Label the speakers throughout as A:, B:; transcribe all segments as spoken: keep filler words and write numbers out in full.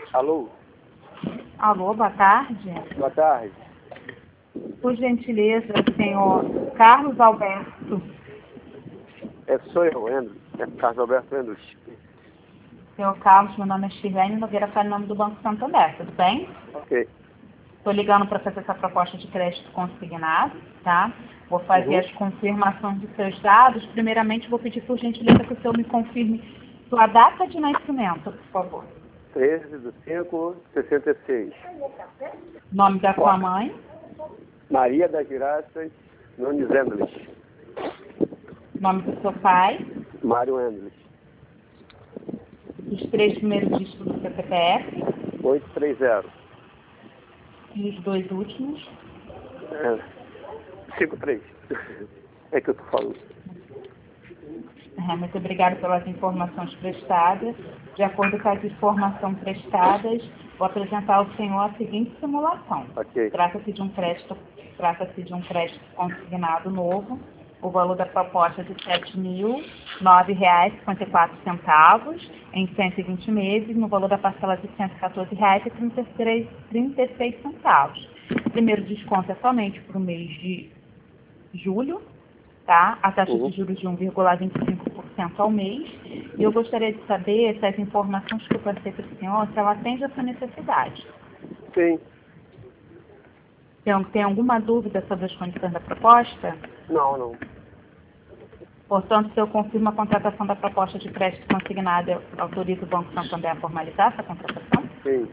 A: Alô?
B: Alô, boa tarde.
A: Boa tarde.
B: Por gentileza, senhor Carlos Alberto.
A: É, sou eu, Endros. É Carlos Alberto Endros.
B: Senhor Carlos, meu nome é Shirlene Nogueira, falo em nome do Banco Santander, tudo bem?
A: Ok.
B: Estou ligando para fazer essa proposta de crédito consignado, tá? Vou fazer
A: Uhum.
B: as confirmações de seus dados. Primeiramente, vou pedir por gentileza que o senhor me confirme sua data de nascimento, por favor.
A: treze de cinco de sessenta e seis.
B: Nome da sua mãe.
A: Maria das Graças Nunes Endros.
B: Nome do seu pai.
A: Mário Endros.
B: Os três primeiros dígitos do seu C P F.
A: oito três zero.
B: E os dois últimos.
A: É, cinco três. É que eu tô falando.
B: É, muito obrigada pelas informações prestadas. De acordo com as informações prestadas, vou apresentar ao senhor a seguinte simulação.
A: Ok.
B: Trata-se de um crédito, trata-se de um crédito consignado novo. O valor da proposta é de sete mil nove reais e cinquenta e quatro centavos em cento e vinte meses, no valor da parcela de cento e quatorze reais e trinta e seis centavos. O primeiro desconto é somente para o mês de julho, tá? A taxa
A: Uhum.
B: de juros de um vírgula vinte e cinco por cento ao mês. E eu gostaria de saber se as informações que eu passei para o senhor, se ela atende a sua necessidade.
A: Sim.
B: Tem, tem alguma dúvida sobre as condições da proposta?
A: Não, não.
B: Portanto, se eu confirmo a contratação da proposta de crédito consignado, eu autorizo o Banco Santander a formalizar essa contratação?
A: Sim.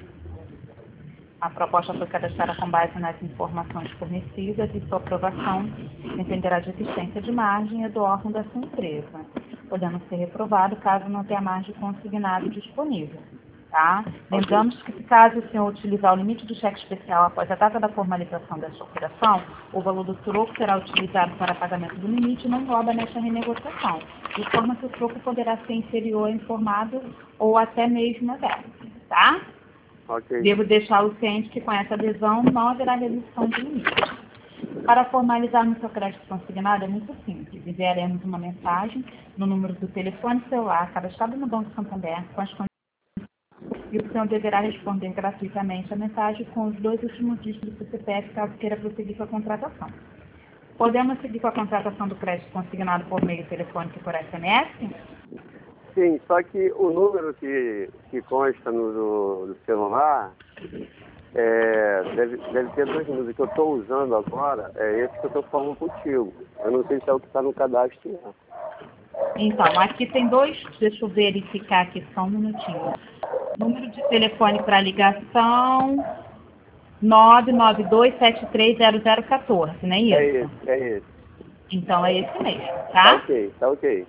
B: A proposta foi cadastrada com base nas informações fornecidas e sua aprovação dependerá de existência de margem e do órgão da sua empresa, podendo ser reprovado caso não tenha margem consignado disponível. Tá? Lembramos que, caso o senhor utilizar o limite do cheque especial após a data da formalização desta operação, o valor do troco será utilizado para pagamento do limite e não engloba nesta renegociação, de forma que o troco poderá ser inferior ao informado ou até mesmo a zero. Tá?
A: Ok.
B: Devo deixá-lo ciente que com essa adesão não haverá redução de limite. Para formalizarmos seu crédito consignado é muito simples. Enviaremos uma mensagem no número do telefone celular cadastrado no Banco Santander com as condições e o senhor deverá responder gratuitamente a mensagem com os dois últimos dígitos do C P F caso queira prosseguir com a contratação. Podemos seguir com a contratação do crédito consignado por meio telefônico e por S M S?
A: Sim, só que o número que, que consta no do, do celular é, deve, deve ter dois números. O que eu estou usando agora é esse que eu estou falando contigo. Eu não sei se é o que está no cadastro. Não.
B: Então, aqui tem dois, deixa eu verificar aqui só um minutinho. Número de telefone para ligação nove nove dois sete três zero zero um quatro, não é isso?
A: É esse, é esse.
B: Então é esse mesmo,
A: Tá
B: tá?
A: ok, tá ok.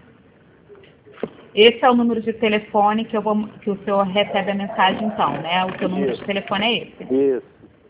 B: Esse é o número de telefone que, eu vou, que o senhor recebe a mensagem então, né? O seu número
A: Isso.
B: de telefone é esse.
A: Isso.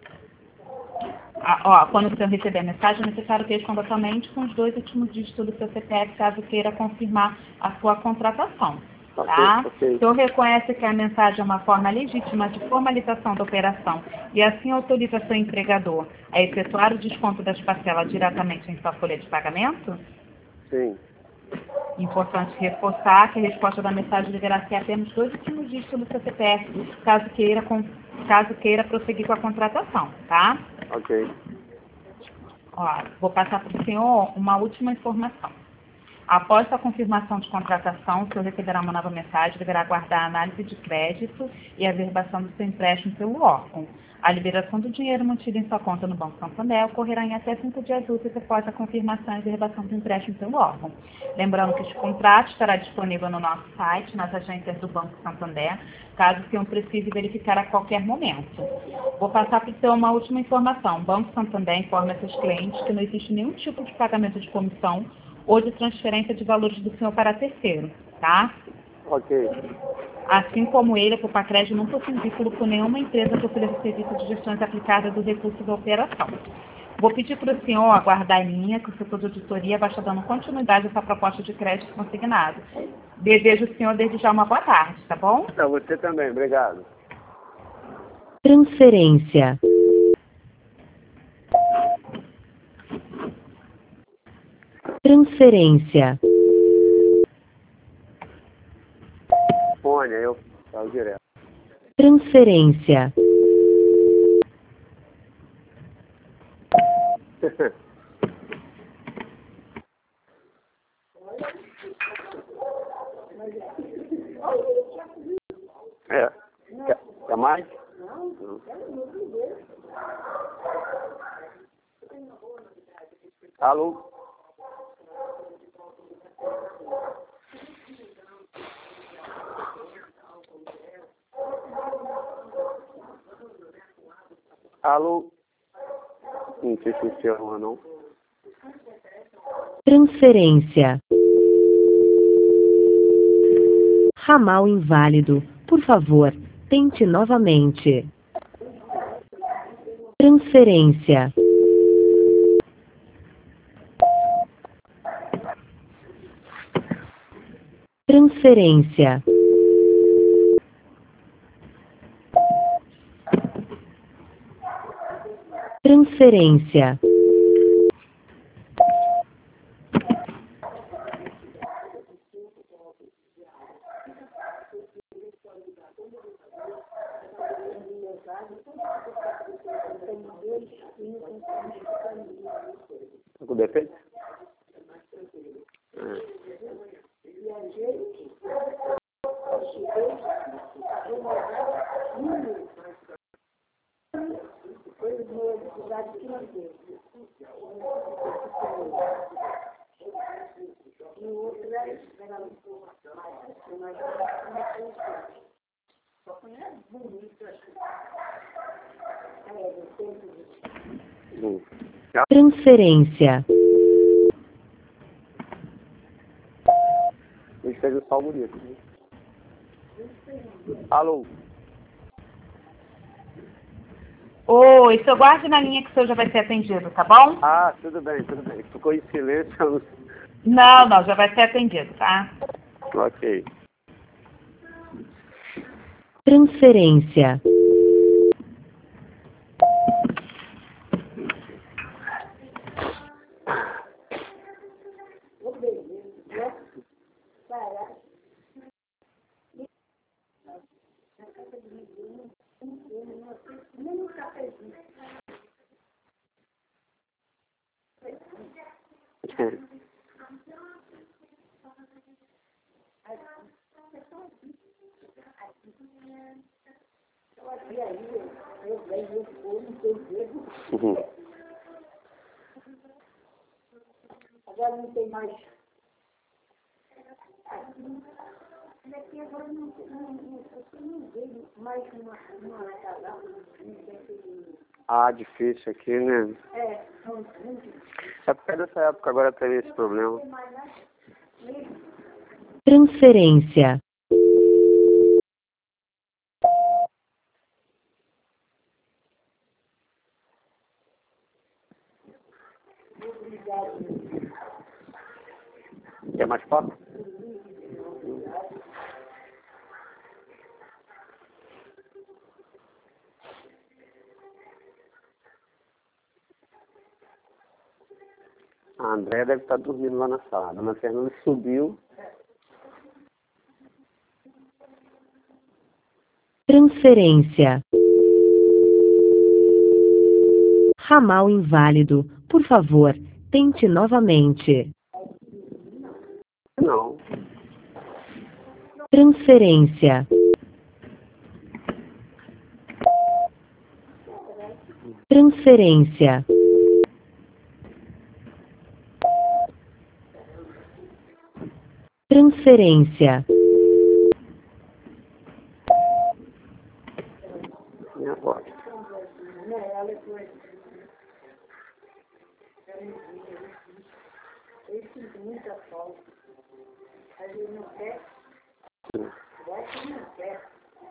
B: Ah, ó, quando o senhor receber a mensagem, é necessário que responda somente com os dois últimos dígitos do seu C P F, caso queira confirmar a sua contratação. Tá?
A: Ok, ok.
B: O senhor reconhece que a mensagem é uma forma legítima de formalização da operação e assim autoriza seu empregador a efetuar o desconto das parcelas diretamente em sua folha de pagamento?
A: Sim.
B: Importante reforçar que a resposta da mensagem deverá ser apenas dois últimos dígitos do seu C P F, caso queira, com- caso queira prosseguir com a contratação, tá?
A: Ok.
B: Ó, vou passar para o senhor uma última informação. Após a confirmação de contratação, o senhor receberá uma nova mensagem, deverá aguardar a análise de crédito e a verbação do seu empréstimo pelo órgão. A liberação do dinheiro mantido em sua conta no Banco Santander ocorrerá em até cinco dias úteis após a confirmação e verbação do empréstimo pelo órgão. Lembrando que este contrato estará disponível no nosso site, nas agências do Banco Santander, caso o senhor precise verificar a qualquer momento. Vou passar para o senhor uma última informação. O Banco Santander informa seus clientes que não existe nenhum tipo de pagamento de comissão ou de transferência de valores do senhor para terceiro, tá?
A: Ok.
B: Assim como ele, a Copacred não possui vínculo com nenhuma empresa que ofereça serviço de gestões aplicadas do recurso da operação. Vou pedir para o senhor aguardar em linha que o setor de auditoria vai estar dando continuidade a essa proposta de crédito consignado. Desejo ao senhor desde já uma boa tarde, tá bom?
A: Para você também, obrigado.
C: Transferência. Transferência.
A: Fone, eu falo direto.
C: Transferência.
A: É. Quer, quer mais? Não. Alô? Alô? Não sei se você ama, não.
C: Transferência. Ramal inválido. Por favor, tente novamente. Transferência. Transferência. Transferência.
A: Tá com defeito? É. Hum.
C: Transferência.
A: Ele fez o sal bonito. Alô?
B: Oi, o senhor guarde na linha que o senhor já vai ser atendido, tá bom?
A: Ah, tudo bem, tudo bem. Ficou em silêncio. eu
B: Não, não, já vai ser atendido, tá?
A: não- Ok.
C: Transferência.
A: Uhum.
D: Agora não tem mais. Daqui agora não, não, não, não veio mais uma, uma casal.
A: Ah, difícil aqui, né?
D: É, são muito.
A: É porque dessa época agora teve esse problema.
C: Transferência.
A: Quer mais foto? A Andréia deve estar dormindo lá na sala. A dona Fernanda subiu.
C: Transferência. Ramal inválido. Por favor, tente novamente.
A: Não.
C: Transferência. Transferência. Transferência.
A: Minha voz.
D: Esse muita falta. A gente não quer. Vai que não quer.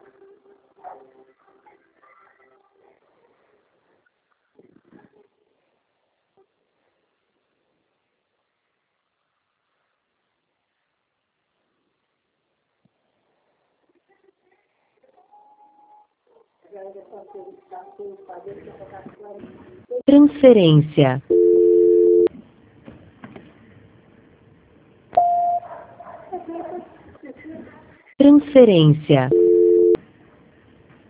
C: Transferência. Transferência.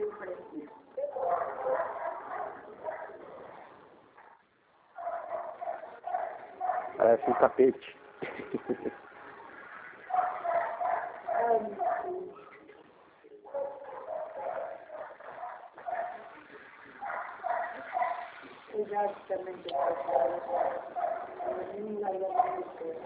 A: Parece um tapete.
D: Eu já também que eu não largo a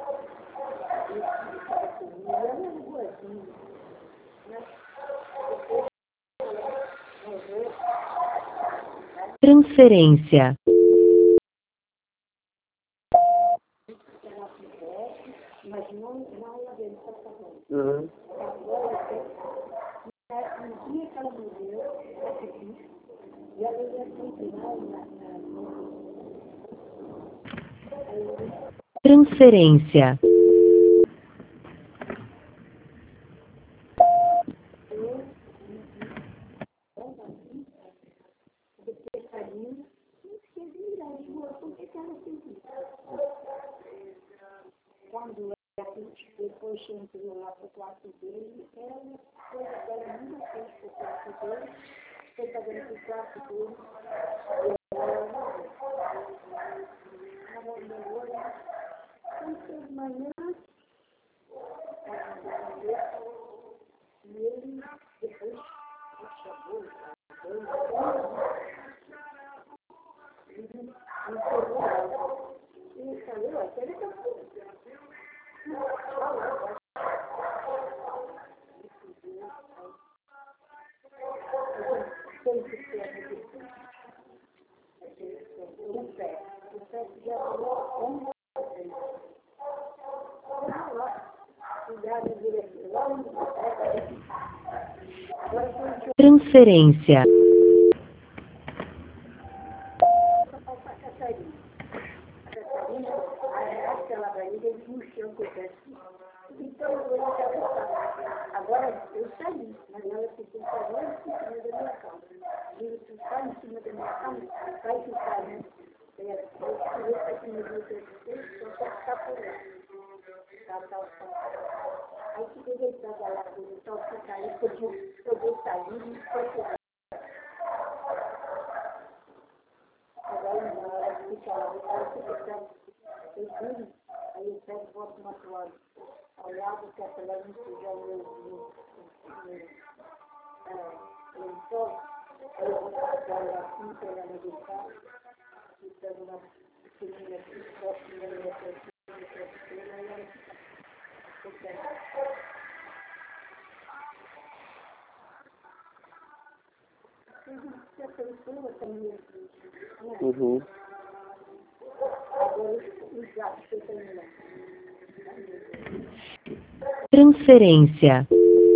C: Transferência.
D: mas não, não lá dentro, está falando.
A: Uhum.
D: Agora, no dia que ela morreu, e ela ia continuar na...
C: Transferência.
D: Quando depois que entrou lá para o quarto dele, ela foi ela nunca fez para o quarto dele, foi fazendo para o quarto dele, e ela morreu. Ela morreu, então, de manhã, e ele depois chamou, e enterrou ela. E falou, até ele acabou.
C: Transferência.
D: Agora, eu saí, mas ela ficou falando em cima da minha cama. E tu está em cima da minha cama, vai ficar, né? Eu vou aqui no dia que eu só ficar por lá. Tá, tá, tá. Aí fiquei deitada lá, eu só ficar aí, podia poder sair e procurar. Agora, na hora de ficar lá, ela fica eu fui, aí eu pego e volto na toalha. Olhava que aquela não sujar o meu lençol, aí eu vou trabalhar assim, pegar na guitarra, e pego uma pequenina aqui, posso ir na minha travesseira, aí ela fica. Essa pessoa também,
A: Uhum.
D: agora os gatos que eu tenho lá.
C: Transferência.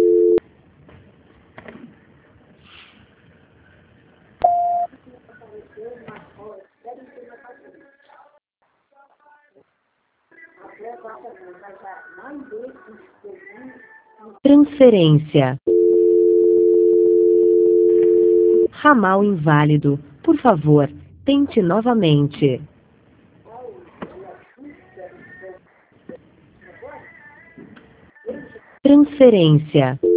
C: Transferência. Ramal inválido. Por favor, tente novamente. Transferência.